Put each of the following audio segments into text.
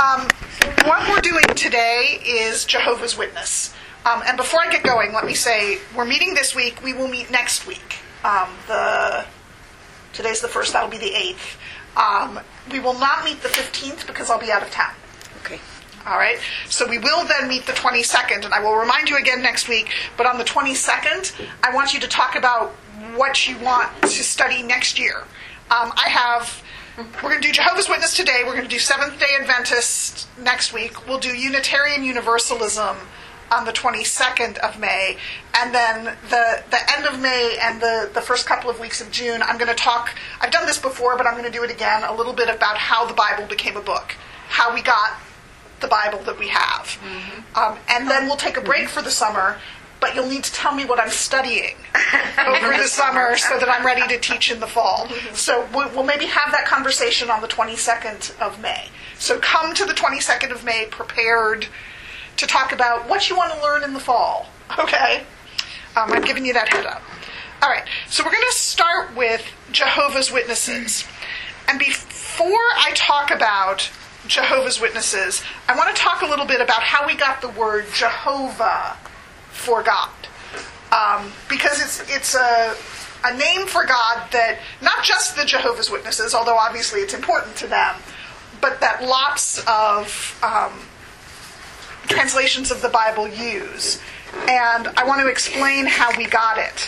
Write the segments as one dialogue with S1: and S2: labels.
S1: What we're doing today is Jehovah's Witness. And before I get going, let me say, we're meeting this week. We will meet next week. Today's the 1st, that'll be the 8th. We will not meet the 15th because I'll be out of town.
S2: Okay.
S1: All right? So we will then meet the 22nd, and I will remind you again next week. But on the 22nd, I want you to talk about what you want to study next year. We're going to do Jehovah's Witness today. We're going to do Seventh-day Adventist next week. We'll do Unitarian Universalism on the 22nd of May. And then the end of May and the first couple of weeks of June, I'm going to talk, I've done this before, but I'm going to do it again, a little bit about how the Bible became a book, how we got the Bible that we have. Mm-hmm. And then we'll take a break for the summer, but you'll need to tell me what I'm studying over the summer so that I'm ready to teach in the fall. So we'll maybe have that conversation on the 22nd of May. So come to the 22nd of May prepared to talk about what you want to learn in the fall. Okay? I'm giving you that head up. All right. So we're going to start with Jehovah's Witnesses. And before I talk about Jehovah's Witnesses, I want to talk a little bit about how we got the word Jehovah for God. Because it's a name for God that not just the Jehovah's Witnesses, although obviously it's important to them, but that lots of translations of the Bible use. And I want to explain how we got it.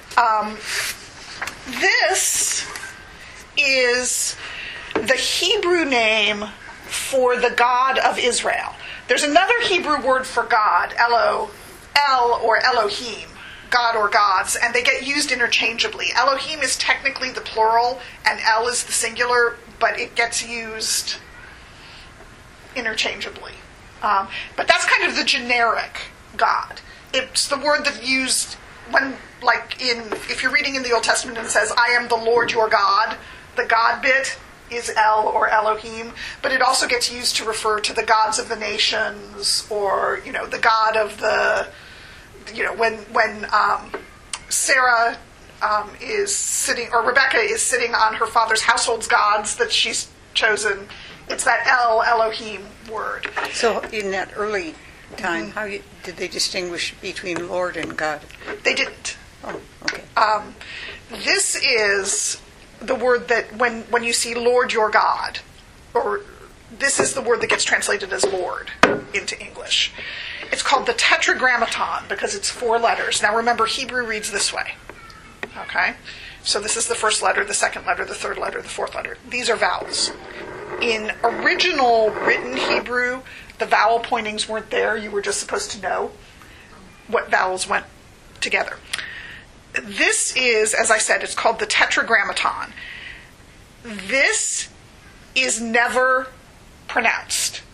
S1: This is the Hebrew name for the God of Israel. There's another Hebrew word for God, El or Elohim, God or gods, and they get used interchangeably. Elohim is technically the plural, and El is the singular, but it gets used interchangeably. But that's kind of the generic God. It's the word that's used when, if you're reading in the Old Testament and it says, I am the Lord your God, the God bit is El or Elohim, but it also gets used to refer to the gods of the nations, or, the God of the, when Sarah is sitting, or Rebecca is sitting on her father's household's gods that she's chosen, it's that Elohim word.
S2: So in that early time, how did they distinguish between Lord and God?
S1: They didn't.
S2: Oh, okay.
S1: This is the word that when you see Lord your God, or this is the word that gets translated as Lord into English. It's called the Tetragrammaton because it's 4 letters. Now remember, Hebrew reads this way. Okay? So this is the first letter, the second letter, the third letter, the fourth letter. These are vowels. In original written Hebrew, the vowel pointings weren't there. You were just supposed to know what vowels went together. This is, as I said, it's called the Tetragrammaton. This is never pronounced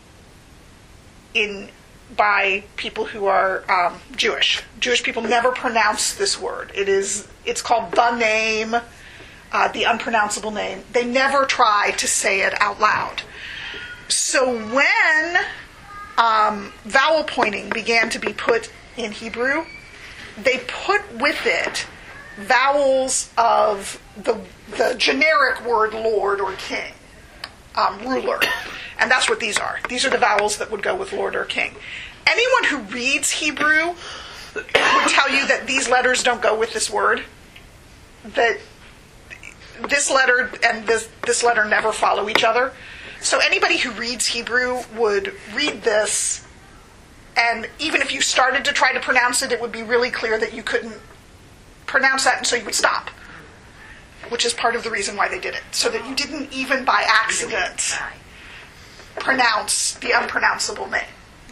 S1: by people who are Jewish. Jewish people never pronounce this word. It's called the name, the unpronounceable name. They never try to say it out loud. So when vowel pointing began to be put in Hebrew, they put with it vowels of the generic word Lord or King, ruler. And that's what these are. These are the vowels that would go with Lord or King. Anyone who reads Hebrew would tell you that these letters don't go with this word. That this letter and this letter never follow each other. So anybody who reads Hebrew would read this, and even if you started to try to pronounce it, it would be really clear that you couldn't pronounce that, and so you would stop. Which is part of the reason why they did it. So that you didn't even by accident pronounce the unpronounceable name.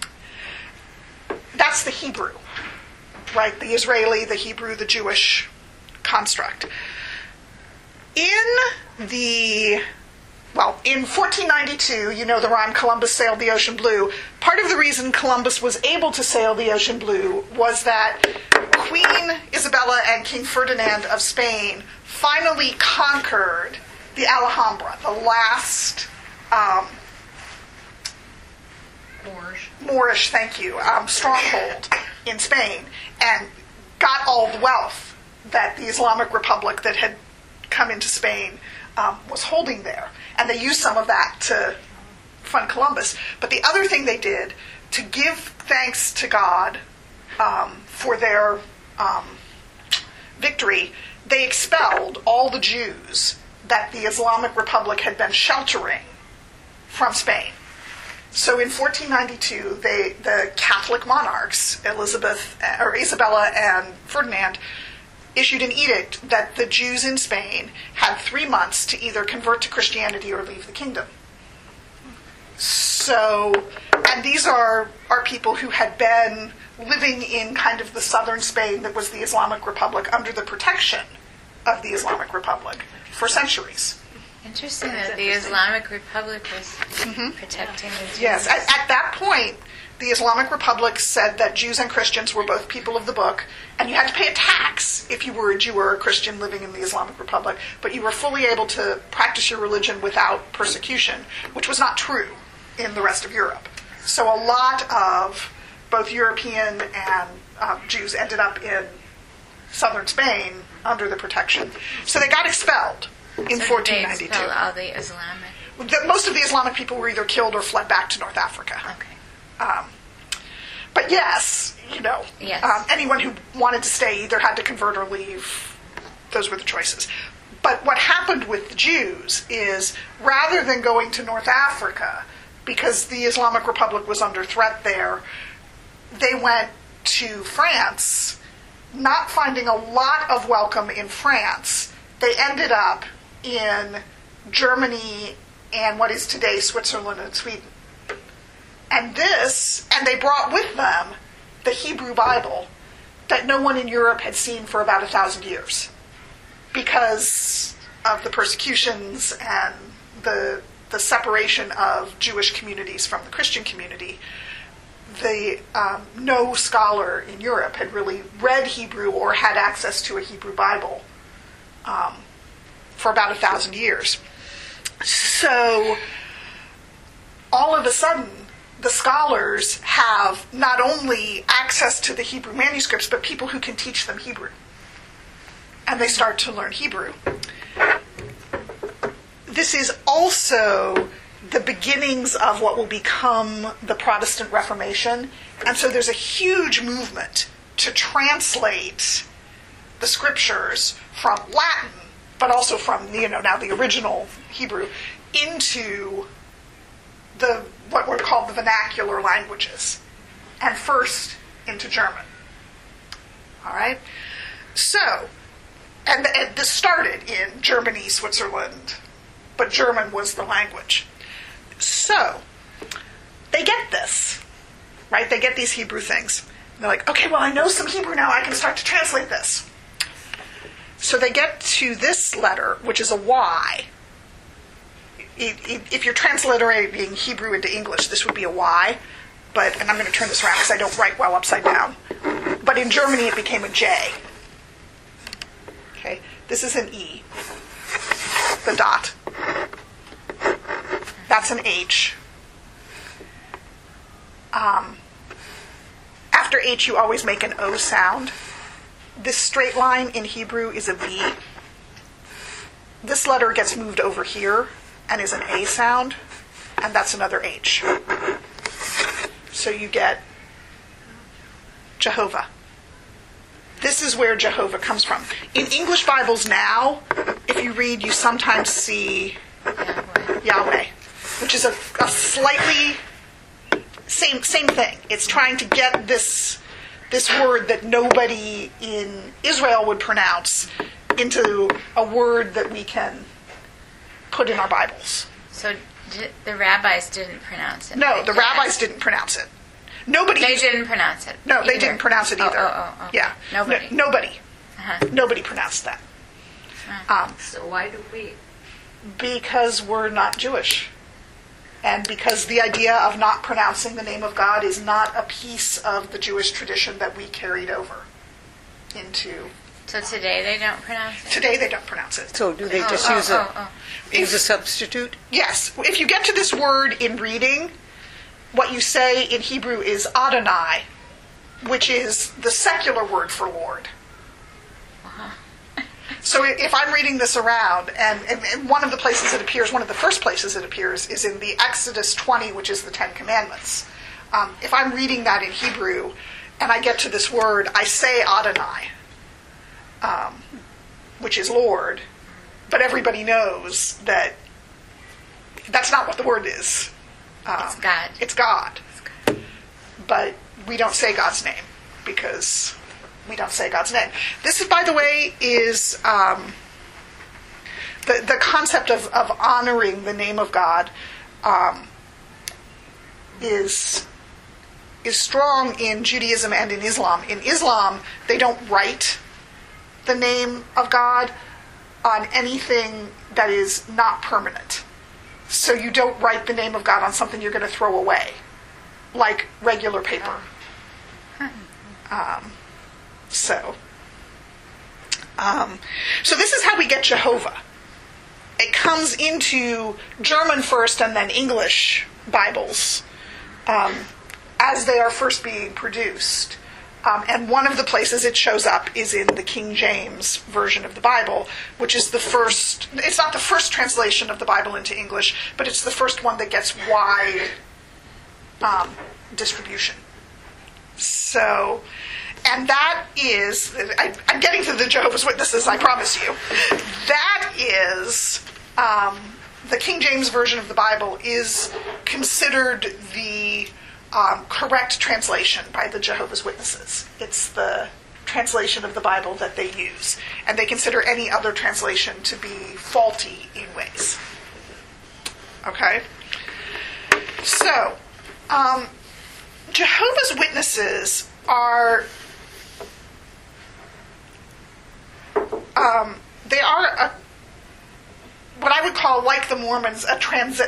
S1: That's the Hebrew, right? The Israeli, the Hebrew, the Jewish construct. In 1492, the rhyme, Columbus sailed the ocean blue. Part of the reason Columbus was able to sail the ocean blue was that Queen Isabella and King Ferdinand of Spain finally conquered the Alhambra, the last Moorish, stronghold in Spain, and got all the wealth that the Islamic Republic that had come into Spain was holding there. And they used some of that to fund Columbus. But the other thing they did to give thanks to God for their victory, they expelled all the Jews that the Islamic Republic had been sheltering from Spain. So in 1492, the Catholic monarchs, Isabella and Ferdinand, issued an edict that the Jews in Spain had 3 months to either convert to Christianity or leave the kingdom. So, and these are people who had been living in kind of the southern Spain that was the Islamic Republic under the protection of the Islamic Republic for centuries.
S3: Interesting that the Islamic Republic was protecting the Jews.
S1: Yes, at that point, the Islamic Republic said that Jews and Christians were both people of the book, and you had to pay a tax if you were a Jew or a Christian living in the Islamic Republic, but you were fully able to practice your religion without persecution, which was not true in the rest of Europe. So a lot of both European and Jews ended up in southern Spain under the protection. So they got expelled in 1492.
S3: They expelled all the Islamic.
S1: Most of the Islamic people were either killed or fled back to North Africa.
S3: Okay.
S1: But yes, anyone who wanted to stay either had to convert or leave. Those were the choices. But what happened with the Jews is, rather than going to North Africa, because the Islamic Republic was under threat there, they went to France, not finding a lot of welcome in France. They ended up in Germany and what is today Switzerland and Sweden. And they brought with them the Hebrew Bible that no one in Europe had seen for about 1,000 years because of the persecutions and the separation of Jewish communities from the Christian community. No scholar in Europe had really read Hebrew or had access to a Hebrew Bible for about 1,000 years. So all of a sudden, the scholars have not only access to the Hebrew manuscripts, but people who can teach them Hebrew. And they start to learn Hebrew. This is also the beginnings of what will become the Protestant Reformation. And so there's a huge movement to translate the scriptures from Latin, but also from now the original Hebrew, into what were called the vernacular languages, and first into German. All right? So, and this started in Germany, Switzerland, but German was the language. So, they get this, right? They get these Hebrew things. And they're like, okay, well, I know some Hebrew now, I can start to translate this. So they get to this letter, which is a Y. If you're transliterating Hebrew into English, this would be a Y. And I'm going to turn this around because I don't write well upside down. But in Germany, it became a J. Okay, this is an E. The dot. That's an H. After H, you always make an O sound. This straight line in Hebrew is a V. This letter gets moved over here and is an A sound, and that's another H. So you get Jehovah. This is where Jehovah comes from. In English Bibles now, if you read, you sometimes see Yahweh, which is a slightly same thing. It's trying to get this word that nobody in Israel would pronounce into a word that we can put in our Bibles.
S3: So the rabbis didn't pronounce it?
S1: No, the rabbis didn't pronounce it.
S3: They didn't pronounce it.
S1: No, they didn't pronounce it either.
S3: Oh.
S1: Yeah.
S3: Nobody.
S1: Nobody.
S3: Uh-huh.
S1: Nobody pronounced that.
S4: So why do we?
S1: Because we're not Jewish. And because the idea of not pronouncing the name of God is not a piece of the Jewish tradition that we carried over into...
S3: So today they don't pronounce it?
S1: Today they don't pronounce it.
S2: So do they just use a substitute?
S1: Yes. If you get to this word in reading, what you say in Hebrew is Adonai, which is the secular word for Lord.
S3: Uh-huh.
S1: So if I'm reading this around, and one of the places it appears, one of the first places it appears, is in the Exodus 20, which is the Ten Commandments. If I'm reading that in Hebrew, and I get to this word, I say Adonai, which is Lord, but everybody knows that that's not what the word is.
S3: It's God.
S1: It's God. But we don't say God's name because we don't say God's name. This is, by the way, is the concept of honoring the name of God is strong in Judaism and in Islam. In Islam, they don't write the name of God on anything that is not permanent. So you don't write the name of God on something you're going to throw away, like regular paper. So this is how we get Jehovah. It comes into German first and then English Bibles as they are first being produced. And one of the places it shows up is in the King James Version of the Bible, which is the first, it's not the first translation of the Bible into English, but it's the first one that gets wide distribution. So, and that is, I'm getting to the Jehovah's Witnesses, I promise you. That is, the King James Version of the Bible is considered the correct translation by the Jehovah's Witnesses. It's the translation of the Bible that they use. And they consider any other translation to be faulty in ways. Okay? So, Jehovah's Witnesses are what I would call, like the Mormons, a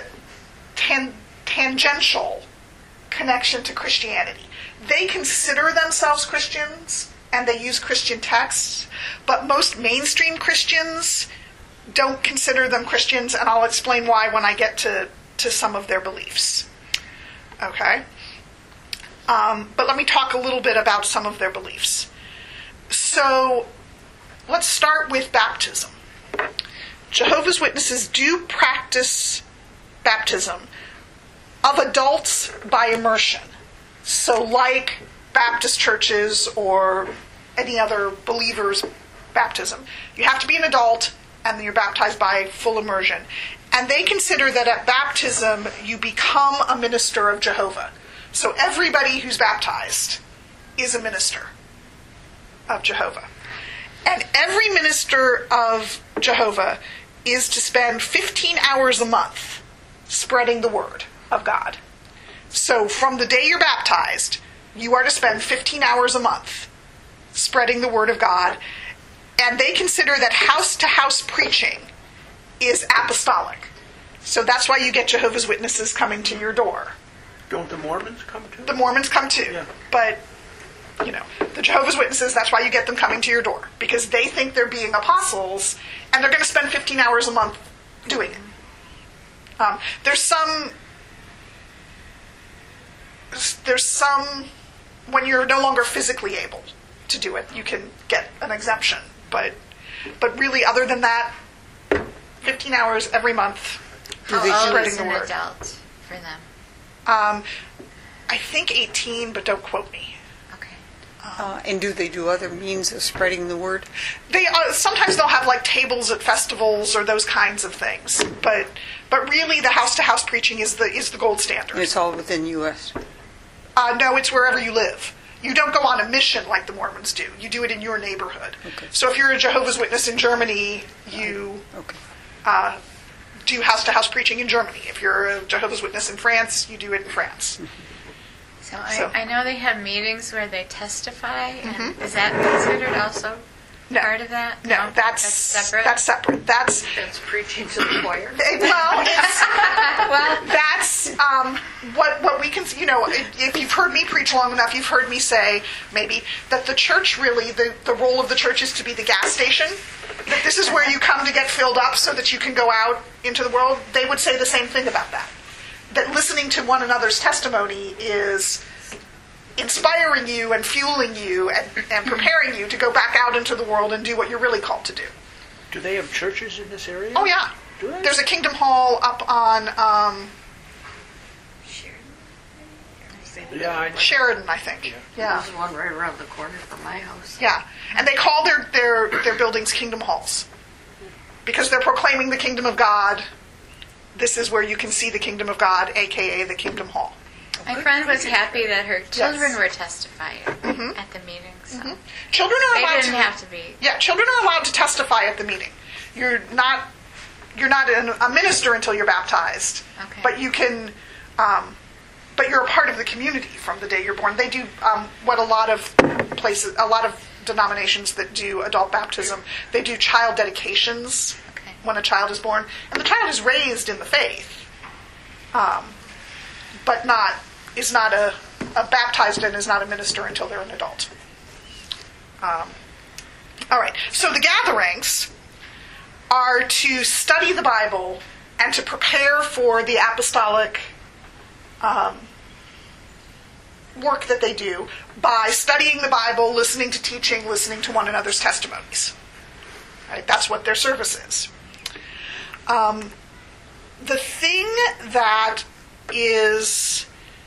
S1: tangential connection to Christianity. They consider themselves Christians and they use Christian texts, but most mainstream Christians don't consider them Christians, and I'll explain why when I get to some of their beliefs. Okay? But let me talk a little bit about some of their beliefs. So, let's start with baptism. Jehovah's Witnesses do practice baptism of adults by immersion. So like Baptist churches or any other believer's baptism, you have to be an adult and you're baptized by full immersion. And they consider that at baptism you become a minister of Jehovah. So everybody who's baptized is a minister of Jehovah. And every minister of Jehovah is to spend 15 hours a month spreading the word of God. So from the day you're baptized, you are to spend 15 hours a month spreading the word of God. And they consider that house-to-house preaching is apostolic. So that's why you get Jehovah's Witnesses coming to your door.
S5: Don't the Mormons come too?
S1: The Mormons come too. Yeah. But, the Jehovah's Witnesses, that's why you get them coming to your door. Because they think they're being apostles, and they're going to spend 15 hours a month doing it. There's some, when you're no longer physically able to do it, you can get an exemption. But really, other than that, 15 hours every month, spreading the word.
S3: How old is an adult for them?
S1: I think 18, but don't quote me.
S3: Okay.
S2: And do they do other means of spreading the word?
S1: They sometimes they'll have like tables at festivals or those kinds of things. But really, the house-to-house preaching is the gold standard.
S2: It's all within U.S.
S1: No, it's wherever you live. You don't go on a mission like the Mormons do. You do it in your neighborhood.
S2: Okay.
S1: So if you're a Jehovah's Witness in Germany, you do house-to-house preaching in Germany. If you're a Jehovah's Witness in France, you do it in France.
S3: So I know they have meetings where they testify. And is that considered also part of that?
S1: No, that's
S3: separate.
S1: That's separate. That's
S4: preaching to the choir.
S1: Well, that's what we can. If you've heard me preach long enough, you've heard me say maybe that the church really the role of the church is to be the gas station. That this is where you come to get filled up so that you can go out into the world. They would say the same thing about that. That listening to one another's testimony is inspiring you and fueling you and preparing you to go back out into the world and do what you're really called to do.
S5: Do they have churches in this area?
S1: Oh, yeah.
S5: Do they?
S1: There's a Kingdom Hall up on Sheridan, I think. Yeah.
S4: There's one right around the corner from my house.
S1: Yeah. And they call their buildings Kingdom Halls because they're proclaiming the kingdom of God. This is where you can see the kingdom of God, a.k.a. the Kingdom Hall.
S3: My friend was happy that her children
S1: Yes.
S3: were testifying at the meeting. So
S1: Children are
S3: they
S1: allowed
S3: didn't
S1: to
S3: have to be.
S1: Yeah, children are allowed to testify at the meeting. You're not a minister until you're baptized,
S3: Okay.
S1: but you can. But you're a part of the community from the day you're born. They do what a lot of denominations that do adult baptism. They do child dedications when a child is born, and the child is raised in the faith, but is not a baptized and is not a minister until they're an adult. All right. So the gatherings are to study the Bible and to prepare for the apostolic work that they do by studying the Bible, listening to teaching, listening to one another's testimonies. Right? That's what their service is. The thing that is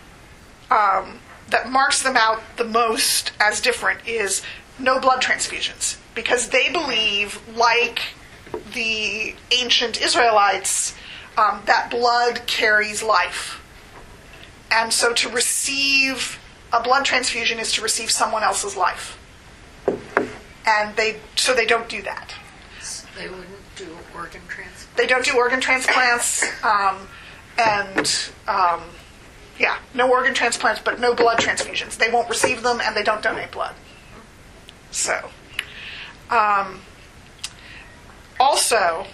S1: that marks them out the most as different is no blood transfusions, because they believe, like the ancient Israelites, that blood carries life. And so to receive a blood transfusion is to receive someone else's life. And they don't do that.
S4: So they wouldn't do organ transplants?
S1: They don't do organ transplants, no organ transplants, but no blood transfusions. They won't receive them, and they don't donate blood. So, also,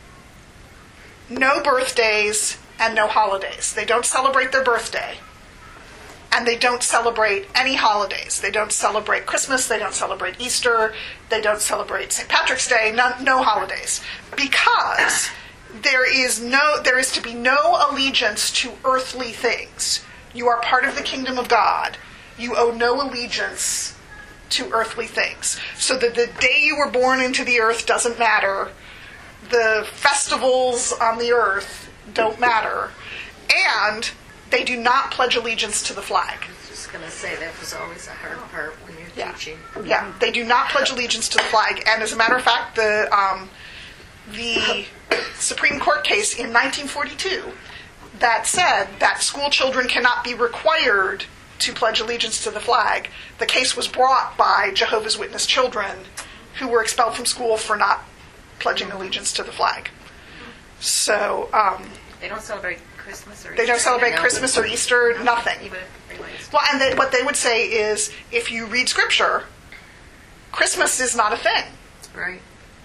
S1: no birthdays and no holidays. They don't celebrate their birthday, and they don't celebrate any holidays. They don't celebrate Christmas, they don't celebrate Easter, they don't celebrate St. Patrick's Day, no holidays. Because there is to be no allegiance to earthly things. You are part of the kingdom of God. You owe no allegiance to earthly things. So that the day you were born into the earth doesn't matter. The festivals on the earth don't matter. And they do not pledge allegiance to the flag.
S4: I was just going to say that was always a hard part when you're teaching.
S1: Yeah, they do not pledge allegiance to the flag. And as a matter of fact, the Supreme Court case in 1942 that said that school children cannot be required to pledge allegiance to the flag, the case was brought by Jehovah's Witness children who were expelled from school for not pledging allegiance to the flag. So
S3: They don't celebrate Christmas or Easter.
S1: they don't celebrate Christmas or Easter, nothing.
S3: Even
S1: Well, and what they would say is, if you read Scripture, Christmas is not a thing.
S4: Right.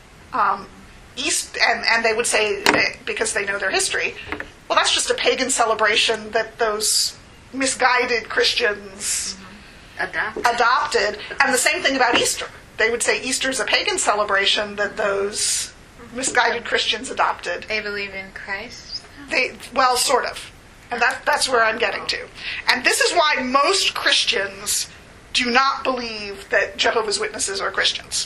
S1: And they would say, because they know their history, well, that's just a pagan celebration that those misguided Christians adopted. And the same thing about Easter. They would say Easter's a pagan celebration that those misguided Christians adopted.
S3: They believe in Christ?
S1: Well, sort of. And that's where I'm getting to. And this is why most Christians do not believe that Jehovah's Witnesses are Christians.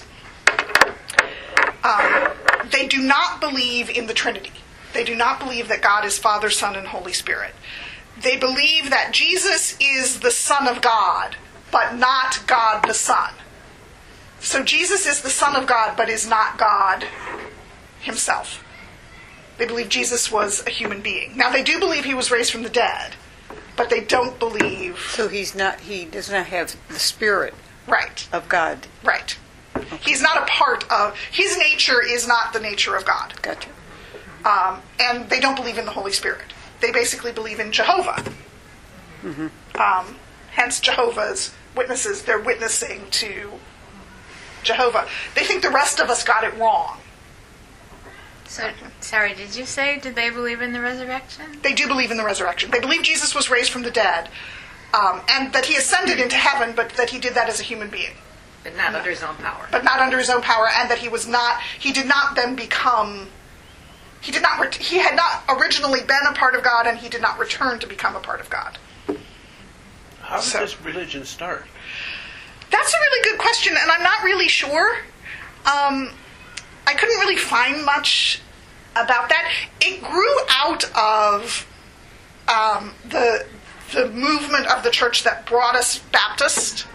S1: They do not believe in the Trinity. They do not believe that God is Father, Son, and Holy Spirit. They believe that Jesus is the Son of God, but not God the Son. So Jesus is the Son of God, but is not God himself. They believe Jesus was a human being. Now, they do believe he was raised from the dead, but they don't believe...
S2: So he does not have the Spirit
S1: Right.
S2: of God.
S1: Right. He's not a part of... His nature is not the nature of God.
S2: Gotcha.
S1: And they don't believe in the Holy Spirit. They basically believe in Jehovah. Mm-hmm. Hence Jehovah's Witnesses. They're witnessing to Jehovah. They think the rest of us got it wrong.
S3: So, sorry, did you say, did they believe in the resurrection?
S1: They do believe in the resurrection. They believe Jesus was raised from the dead, and that he ascended into heaven, but that he did that as a human being.
S4: But not under his own power.
S1: But not under his own power, and that he did not then become... He had not originally been a part of God, and he did not return to become a part of God.
S5: How did this religion start?
S1: That's a really good question, and I'm not really sure. I couldn't really find much about that. It grew out of the movement of the church that brought us Baptist,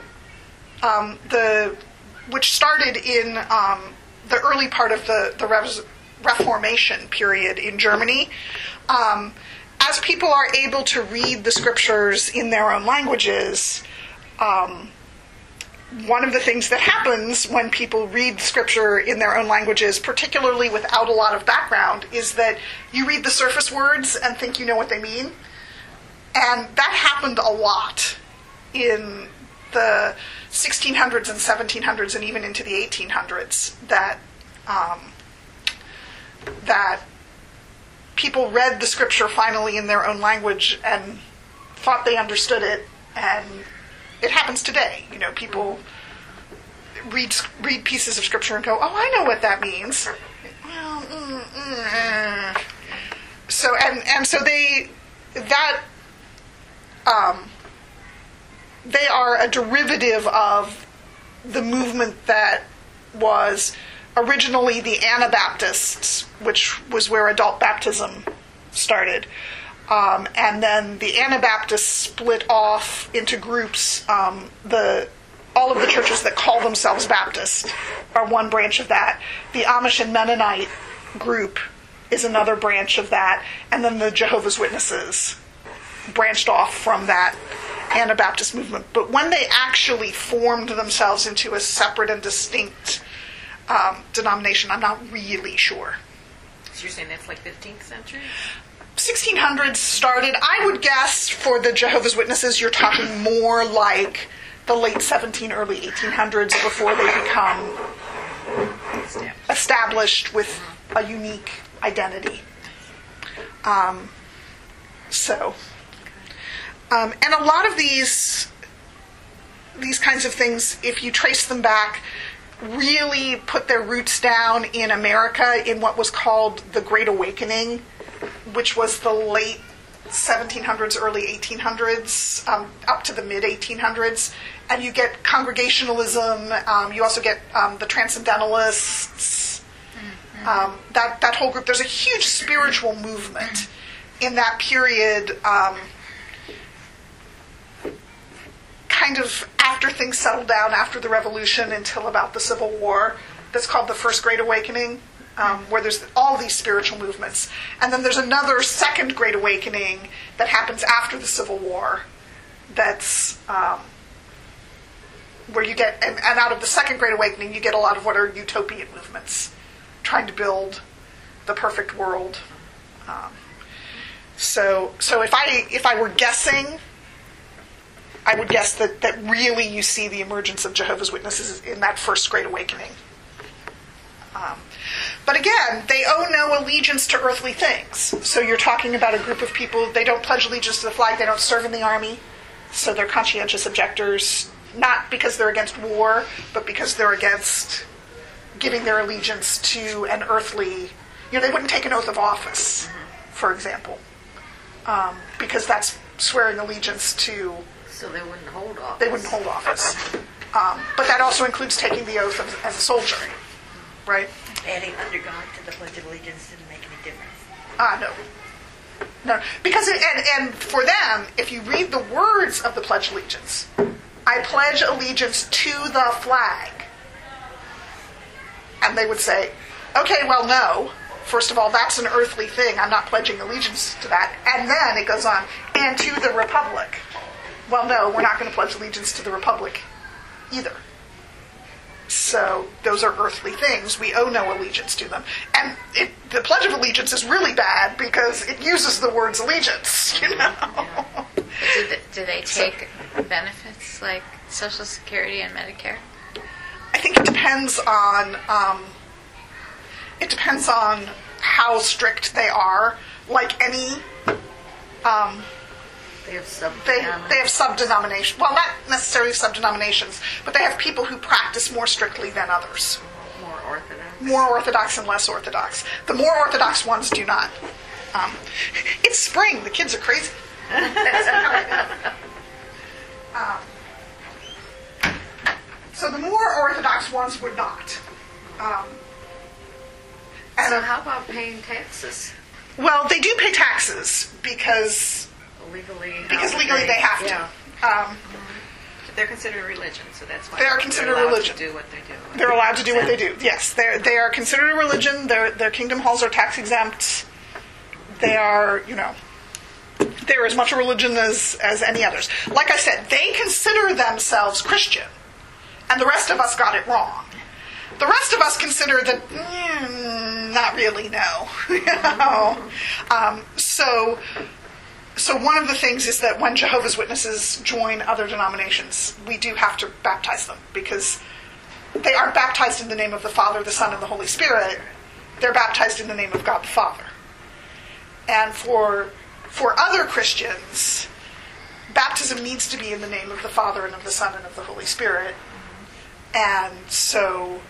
S1: which started in the early part of the Reformation period in Germany. As people are able to read the scriptures in their own languages, one of the things that happens when people read scripture in their own languages, particularly without a lot of background, is that you read the surface words and think you know what they mean. And that happened a lot in the 1600s and 1700s and even into the 1800s, that people read the scripture finally in their own language and thought they understood it, and it happens today. People read pieces of scripture and go, "Oh, I know what that means." Well, so they are a derivative of the movement that was originally the Anabaptists, which was where adult baptism started. And then the Anabaptists split off into groups. All of the churches that call themselves Baptist are one branch of that. The Amish and Mennonite group is another branch of that. And then the Jehovah's Witnesses branched off from that Anabaptist movement. But when they actually formed themselves into a separate and distinct denomination, I'm not really sure.
S4: So you're saying that's like 15th century?
S1: 1600s started. I would guess for the Jehovah's Witnesses, you're talking more like the late 17, early 1800s before they become established with a unique identity. And a lot of these kinds of things, if you trace them back, really put their roots down in America in what was called the Great Awakening, which was the late 1700s, early 1800s, up to the mid 1800s. And you get Congregationalism. You also get the Transcendentalists. That whole group. There's a huge spiritual movement in that period. Kind of after things settled down after the Revolution until about the Civil War, that's called the First Great Awakening, where there's all these spiritual movements. And then there's another Second Great Awakening that happens after the Civil War, that's where you get, and out of the Second Great Awakening you get a lot of what are utopian movements, trying to build the perfect world. So if I were guessing, I would guess that really you see the emergence of Jehovah's Witnesses in that First Great Awakening. But again, they owe no allegiance to earthly things. So you're talking about a group of people, they don't pledge allegiance to the flag, they don't serve in the army, so they're conscientious objectors, not because they're against war, but because they're against giving their allegiance to an earthly, they wouldn't take an oath of office, for example, because that's swearing allegiance to...
S4: So they wouldn't hold office.
S1: They wouldn't hold office. But that also includes taking the oath as a soldier, right?
S6: Adding undergone to the Pledge of Allegiance didn't make any difference.
S1: No. Because, and for them, if you read the words of the Pledge of Allegiance, I pledge allegiance to the flag. And they would say, okay, well, no. First of all, that's an earthly thing. I'm not pledging allegiance to that. And then it goes on, and to the republic. Well, no, we're not going to pledge allegiance to the republic either. So those are earthly things. We owe no allegiance to them. And the Pledge of Allegiance is really bad because it uses the words allegiance,
S3: Yeah. Do they take benefits like Social Security and Medicare?
S1: I think it depends on how strict they are. Like any...
S4: They have
S1: sub-denominations. Well, not necessarily sub-denominations, but they have people who practice more strictly than others.
S4: More orthodox.
S1: More orthodox and less orthodox. The more orthodox ones do not. It's spring. The kids are crazy. So the more orthodox ones would not.
S4: paying taxes?
S1: Well, they do pay taxes because
S4: Legally
S1: they have to.
S7: They're considered a religion, so that's why
S1: They are considered
S7: they're allowed
S1: religion.
S7: to do what they do.
S1: They're allowed to do what they do. Yes, they are considered a religion. Their kingdom halls are tax exempt. They are, they're as much a religion as any others. Like I said, they consider themselves Christian, and the rest of us got it wrong. The rest of us consider that, not really, no. So one of the things is that when Jehovah's Witnesses join other denominations, we do have to baptize them because they aren't baptized in the name of the Father, the Son, and the Holy Spirit. They're baptized in the name of God the Father. And for other Christians, baptism needs to be in the name of the Father and of the Son and of the Holy Spirit. And so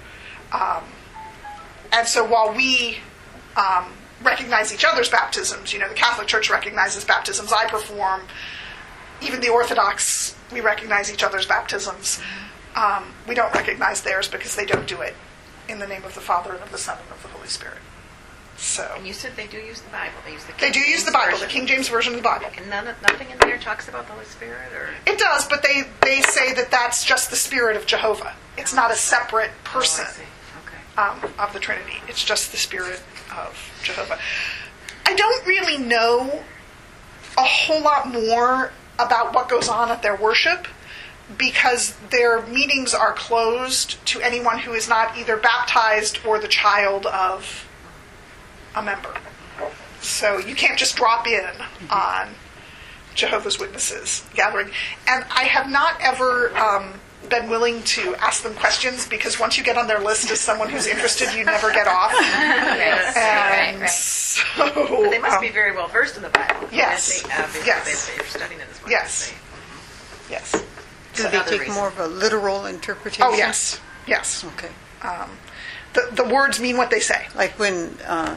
S1: while we recognize each other's baptisms, the Catholic Church recognizes baptisms I perform, even the Orthodox, we recognize each other's baptisms. We don't recognize theirs because they don't do it in the name of the Father and of the Son and of the Holy Spirit. So,
S7: And you said they do use the Bible.
S1: They do use the Bible, the King James Version of the Bible.
S7: And nothing in there talks about the Holy Spirit? Or
S1: It does, but they say that that's just the Spirit of Jehovah. It's not a separate person
S7: Oh, I see. Okay.
S1: of the Trinity. It's just the Spirit of Jehovah. I don't really know a whole lot more about what goes on at their worship because their meetings are closed to anyone who is not either baptized or the child of a member. So you can't just drop in on Jehovah's Witnesses gathering. And I have not ever been willing to ask them questions because once you get on their list as someone who's interested, you never get off.
S3: Right.
S1: So,
S7: But they must be very well versed in the Bible.
S1: Yes. Yes.
S7: They're studying it as much
S1: Yes.
S7: as
S1: Yes.
S2: Do
S7: For
S2: they
S7: other
S2: take
S7: reasons.
S2: more of a literal interpretation?
S1: Oh, yes. Yes.
S2: Okay.
S1: The words mean what they say.
S2: Like when,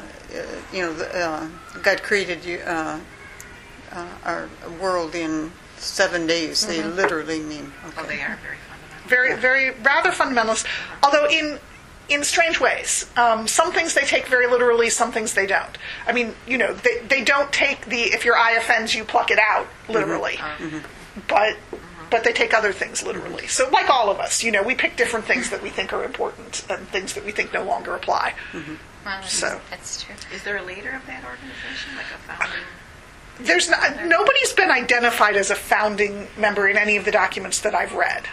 S2: God created our world in 7 days, they literally mean. Okay.
S7: Oh, they are very fundamental.
S1: Very, very, rather fundamentalist. Although in strange ways. Some things they take very literally, some things they don't. I mean, they don't take the if your eye offends you, pluck it out literally. But they take other things literally. So like all of us, we pick different things that we think are important and things that we think no longer apply.
S3: Well, that's true.
S7: Is there a leader of that organization, like a founding?
S1: There's nobody's been identified as a founding member in any of the documents that I've read.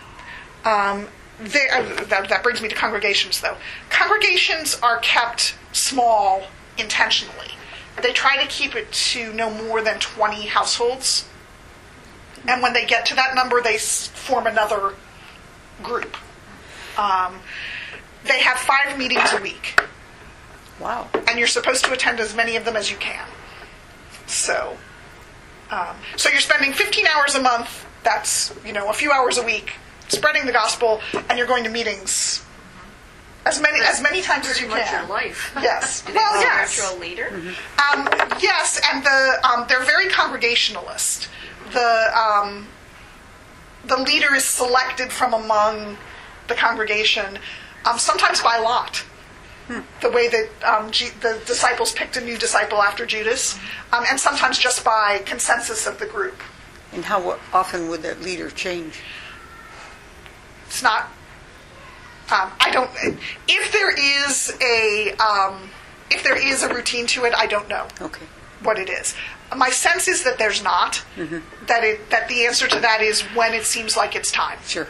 S1: That brings me to congregations, though. Congregations are kept small intentionally. They try to keep it to no more than 20 households. And when they get to that number, they form another group. They have 5 meetings a week.
S2: Wow.
S1: And you're supposed to attend as many of them as you can. So you're spending 15 hours a month, that's, a few hours a week, spreading the gospel, and you're going to meetings as many times as you
S4: Pretty much
S1: can.
S4: your life.
S1: Yes.
S7: Do they
S1: Well,
S7: have a
S1: yes.
S7: spiritual leader?
S1: Yes, and they're very congregationalist. The leader is selected from among the congregation, sometimes by lot. The way that the disciples picked a new disciple after Judas, and sometimes just by consensus of the group.
S2: And how often would that leader change?
S1: It's not. I don't. If there is a routine to it, I don't know
S2: Okay.
S1: what it is. My sense is that there's not. That the answer to that is when it seems like it's time.
S2: Sure.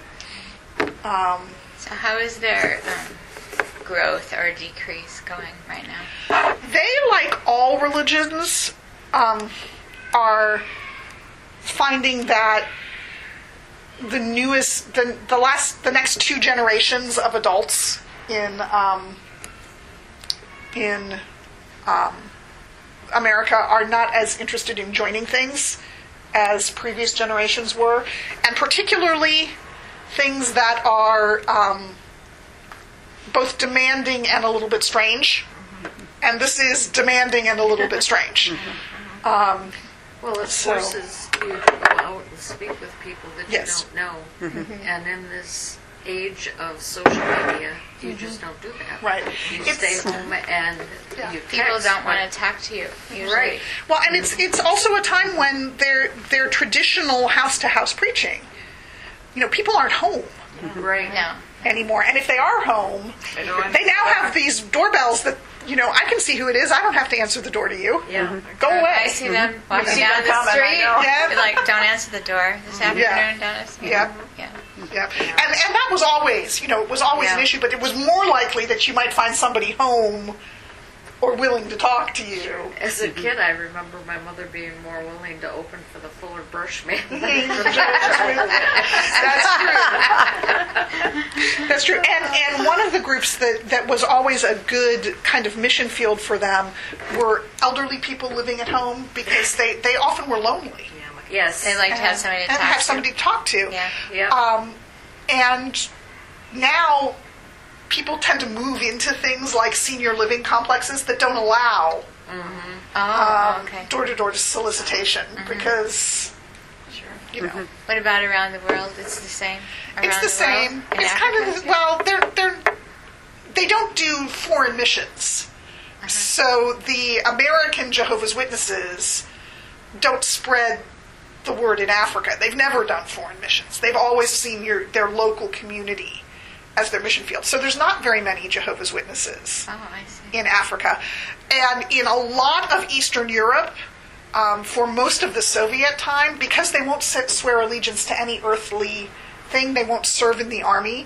S3: So how is their growth or decrease going right now?
S1: They, like all religions, are finding that the next 2 generations of adults in America are not as interested in joining things as previous generations were, and particularly things that are both demanding and a little bit strange. And this is demanding and a little bit strange.
S4: Well, it forces you to go out and speak with people that
S1: Yes.
S4: you don't know. And in this age of social media, you just don't do that.
S1: Right.
S4: You
S1: It's-
S4: stay home and
S1: Yeah.
S4: you text.
S3: People don't
S4: but-
S3: want to talk to you usually.
S4: Right.
S1: Well, and it's also a time when their traditional house-to-house preaching, people aren't home
S4: Right.
S3: No.
S1: anymore. And if they are home,
S7: They don't
S1: they now have these doorbells that, I can see who it is. I don't have to answer the door to you.
S4: Yeah.
S1: Go away.
S3: I see them walking
S7: see
S3: down
S7: them
S3: the
S7: coming, I
S3: street.
S7: know.
S1: Yeah.
S3: They're like, don't answer the door this afternoon. Don't answer.
S1: Yeah.
S3: Yeah.
S1: Yeah. And that was always, it was always an
S4: Yeah.
S1: issue, but it was more likely that you might find somebody home or willing to talk to you.
S4: As a kid, I remember my mother being more willing to open for the Fuller Brush man.
S1: That's true. And one of the groups that was always a good kind of mission field for them were elderly people living at home because they often were lonely.
S4: Yes.
S3: They like to have somebody to
S1: and
S3: talk
S1: have
S3: to.
S1: somebody to talk to.
S3: Yeah.
S4: Yeah.
S1: And now people tend to move into things like senior living complexes that don't allow
S3: Oh, okay.
S1: door-to-door solicitation because,
S3: What about around the world? It's the same.
S1: it's
S3: Around
S1: the same.
S3: world? In
S1: It's kind
S3: Africa?
S1: of, well, they don't do foreign missions. So the American Jehovah's Witnesses don't spread the word in Africa. They've never done foreign missions. They've always seen their local community as their mission field. So there's not very many Jehovah's Witnesses
S3: Oh, I see.
S1: in Africa. And in a lot of Eastern Europe, for most of the Soviet time, because they won't swear allegiance to any earthly thing, they won't serve in the army,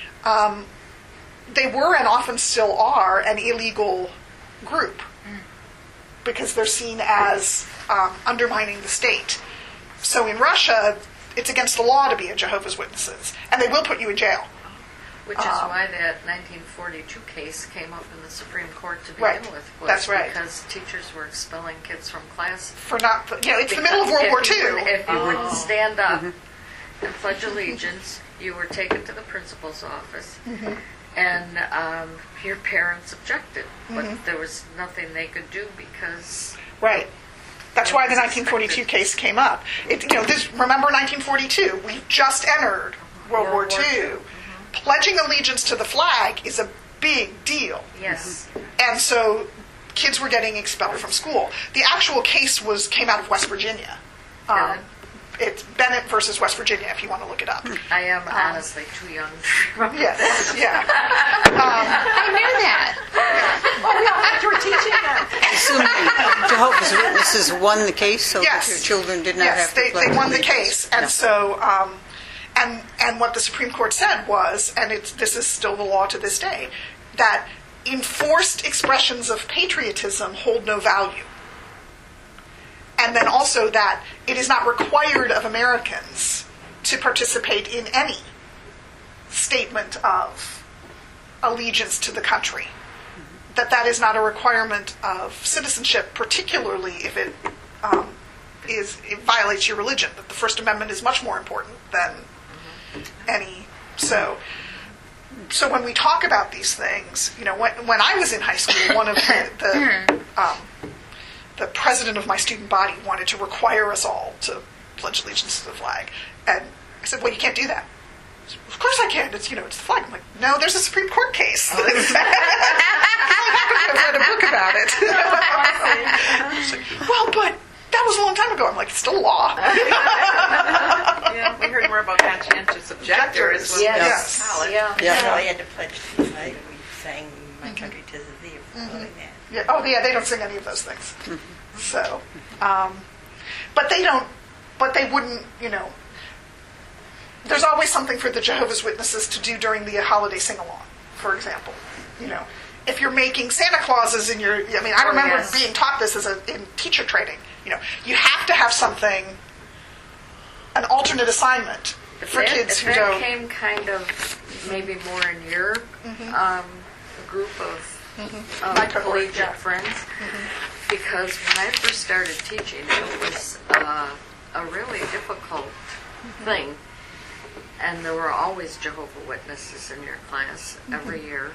S1: they were and often still are an illegal group because they're seen as undermining the state. So in Russia, it's against the law to be a Jehovah's Witnesses, and they will put you in jail.
S4: Which is why that 1942 case came up in the Supreme Court to begin
S1: Right.
S4: with. Was
S1: That's right.
S4: Because teachers were expelling kids from class.
S1: For not, it's the middle of World War II.
S4: If you wouldn't stand up and pledge allegiance, you were taken to the principal's office, and your parents objected, but there was nothing they could do because.
S1: Right. That's why the 1942 case came up. Remember 1942? We just entered World War II. Pledging allegiance to the flag is a big deal.
S4: Yes.
S1: And so kids were getting expelled from school. The actual case came out of West Virginia. It's Bennett versus West Virginia, if you want to look it up.
S4: I am honestly too young to remember.
S1: Yes, yeah.
S3: I knew that.
S1: You were teaching that.
S2: I assume the Jehovah's Witnesses won the case so
S1: Yes.
S2: that your children did not
S1: Yes,
S2: have to
S1: they
S2: pledge
S1: won the
S2: allegiance.
S1: case, and
S2: Yeah.
S1: so and what the Supreme Court said was, and this is still the law to this day, that enforced expressions of patriotism hold no value, and then also that it is not required of Americans to participate in any statement of allegiance to the country. That is not a requirement of citizenship, particularly if it violates your religion. That the First Amendment is much more important than any. So when we talk about these things, when I was in high school, one of the president of my student body wanted to require us all to pledge allegiance to the flag, and I said, "Well, you can't do that." He said, "Of course I can. It's it's the flag." I'm like, "No, there's a Supreme Court case." I've read a book about it. She's like, "Well, but that was a long time ago." I'm like, "It's still law."
S7: Yeah, we heard more about conscientious objectors when we were in
S1: Yes.
S7: college.
S4: Yeah.
S2: Yeah.
S6: So I had to pledge to the flag, and we sang "My Country 'Tis of Thee" following that.
S1: Yeah. Oh, yeah. They don't sing any of those things. So, but they don't. But they wouldn't. There's always something for the Jehovah's Witnesses to do during the holiday sing-along. For example, if you're making Santa Clauses in your. I remember
S4: yes.
S1: being taught this in teacher training. You have to have something, an alternate assignment for kids who
S4: that
S1: don't.
S4: came kind of maybe more in your group of
S1: My cohort,
S4: collegiate
S1: yeah.
S4: friends, because when I first started teaching, it was a really difficult thing, and there were always Jehovah's Witnesses in your class every year,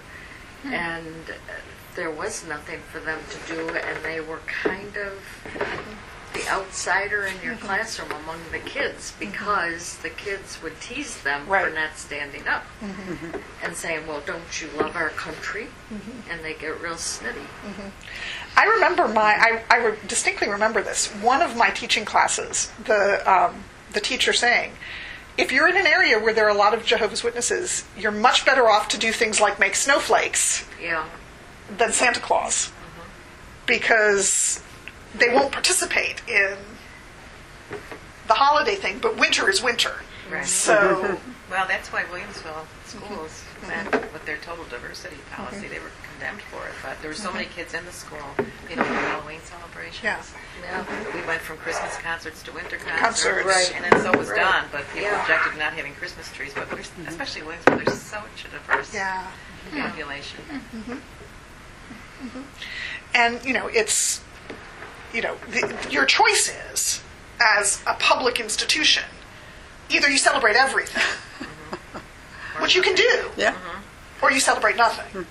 S4: and there was nothing for them to do, and they were kind of the outsider in your classroom among the kids because the kids would tease them for
S1: Right.
S4: not standing up and saying, well, don't you love our country? And they get real snitty.
S1: I remember I distinctly remember this. One of my teaching classes, the teacher saying, if you're in an area where there are a lot of Jehovah's Witnesses, you're much better off to do things like make snowflakes
S4: Yeah.
S1: than Santa Claus, because they won't participate in the holiday thing, but winter is winter.
S7: Right.
S1: So,
S7: Well, that's why Williamsville schools, with their total diversity policy, they were condemned for it. But there were so many kids in the school, they don't have Halloween celebrations.
S1: Yeah.
S4: Yeah.
S7: We went from Christmas concerts to winter
S1: Concerts.
S7: concerts, and then so was
S4: Right.
S7: done. But people
S4: Yeah.
S7: objected to not having Christmas trees. But there's, especially Williamsville, there's such a diverse
S1: yeah.
S7: population.
S1: And, it's, your choice is, as a public institution, either you celebrate everything, which you can do,
S2: Yeah.
S1: or you celebrate nothing.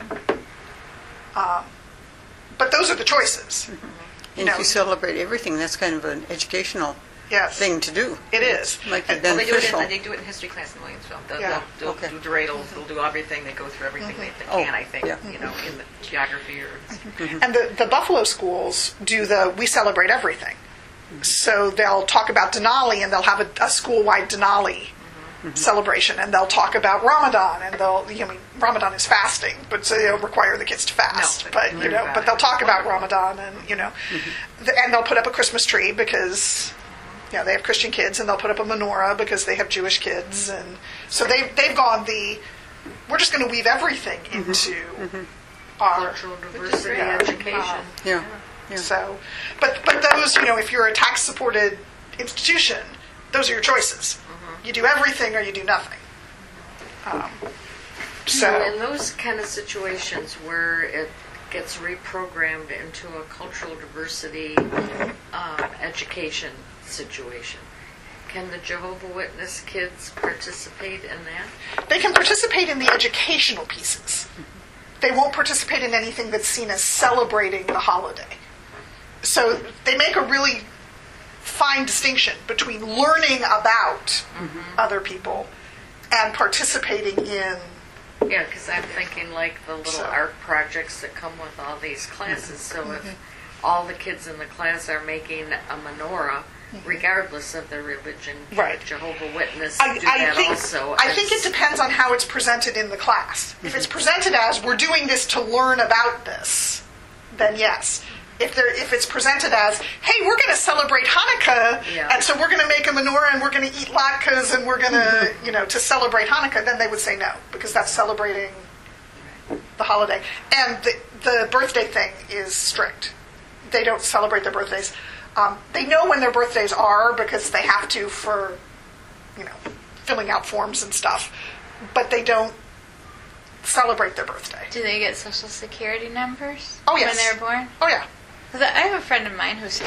S1: But those are the choices.
S2: And if you celebrate everything, that's kind of an educational
S1: Yes.
S2: thing to do.
S1: It is.
S2: Might be
S1: And-
S7: Well, they do
S2: beneficial.
S7: it in history class in Williamsville. They'll,
S1: Yeah.
S7: they'll
S2: Okay.
S7: do dreidels, they'll do everything. They go through everything they
S2: Oh,
S7: can, I think,
S2: yeah.
S7: in the geography or
S1: And the Buffalo schools do we celebrate everything. So they'll talk about Denali, and they'll have a school-wide Denali celebration, and they'll talk about Ramadan, and Ramadan is fasting, but so they'll require the kids to fast.
S7: No,
S1: but
S7: learn about
S1: but
S7: it.
S1: they'll talk about Ramadan, and and they'll put up a Christmas tree because they have Christian kids, and they'll put up a menorah because they have Jewish kids, and so they've gone we're just going to weave everything into our
S4: Cultural diversity
S1: Yeah.
S4: education.
S2: Yeah.
S1: So, but those, if you're a tax-supported institution, those are your choices. You do everything or you do nothing.
S4: So in those kind of situations where it gets reprogrammed into a cultural diversity education situation, can the Jehovah Witness kids participate in that?
S1: they can participate in the educational pieces. They won't participate in anything that's seen as celebrating the holiday. So they make a really fine distinction between learning about other people and participating in.
S4: Yeah, because I'm thinking like the little
S1: So-
S4: art projects that come with all these classes. So if all the kids in the class are making a menorah, regardless of their religion, can
S1: Right.
S4: a Jehovah Witness
S1: I
S4: do that
S1: think
S4: also?
S1: I think it depends on how it's presented in the class. If it's presented as we're doing this to learn about this, then yes. If it's presented as, hey, we're going to celebrate Hanukkah,
S4: Yeah.
S1: and so we're going to make a menorah and we're going to eat latkes and we're going to, to celebrate Hanukkah, then they would say no, because that's celebrating the holiday. And the birthday thing is strict. They don't celebrate their birthdays. They know when their birthdays are because they have to for, filling out forms and stuff, but they don't celebrate their birthday.
S3: Do they get Social Security numbers
S1: Oh, yes.
S3: when they're born?
S1: Oh, yeah.
S3: 'Cause I have a friend of mine whose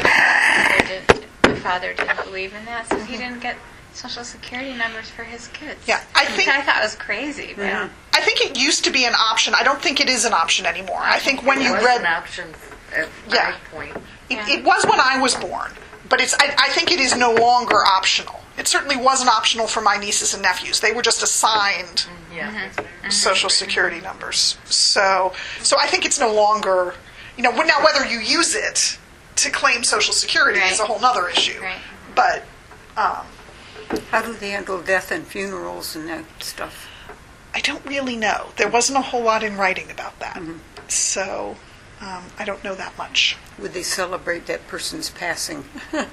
S3: father didn't believe in that, so he didn't get Social Security numbers for his kids.
S1: Yeah, I
S3: Which
S1: think-
S3: I thought was crazy. But
S1: I think it used to be an option. I don't think it is an option anymore. I think when
S4: it
S1: you
S4: was
S1: read
S4: an option at
S1: Yeah.
S4: my point.
S1: it was when I was born, but I think it is no longer optional. It certainly wasn't optional for my nieces and nephews. They were just assigned
S4: Yeah.
S1: Social Security numbers. So I think it's no longer, now whether you use it to claim Social Security is a
S3: Right.
S1: whole other issue.
S3: Right.
S1: But
S2: How do they handle death and funerals and that stuff?
S1: I don't really know. There wasn't a whole lot in writing about that. So I don't know that much.
S2: Would they celebrate that person's passing?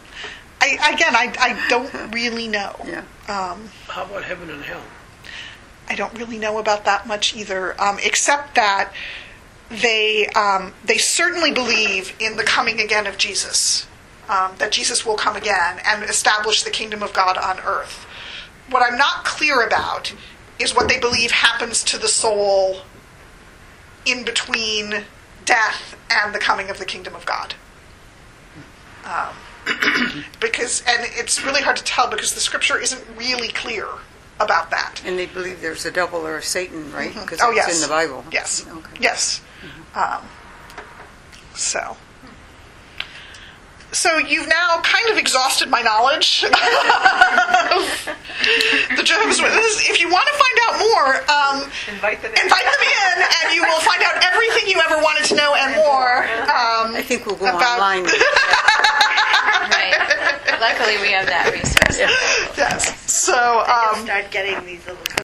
S1: I don't really know.
S2: Yeah.
S5: How about heaven and hell?
S1: I don't really know about that much either, except that they certainly believe in the coming again of Jesus, that Jesus will come again and establish the kingdom of God on earth. What I'm not clear about is what they believe happens to the soul in between death and the coming of the kingdom of God. And it's really hard to tell because the scripture isn't really clear about that.
S2: And they believe there's a devil or a Satan, right? Because
S1: Oh,
S2: it's
S1: yes.
S2: in the Bible.
S1: Yes.
S2: Okay.
S1: Yes. So. So you've now kind of exhausted my knowledge of the Jehovah's Witnesses. If you want to find out more,
S7: Invite them in.
S1: invite them in, and you will find out everything you ever wanted to know and more.
S2: I think we'll go
S1: about-
S2: online.
S3: Right. Luckily, we have that resource.
S1: Yes. So.
S6: Start getting these little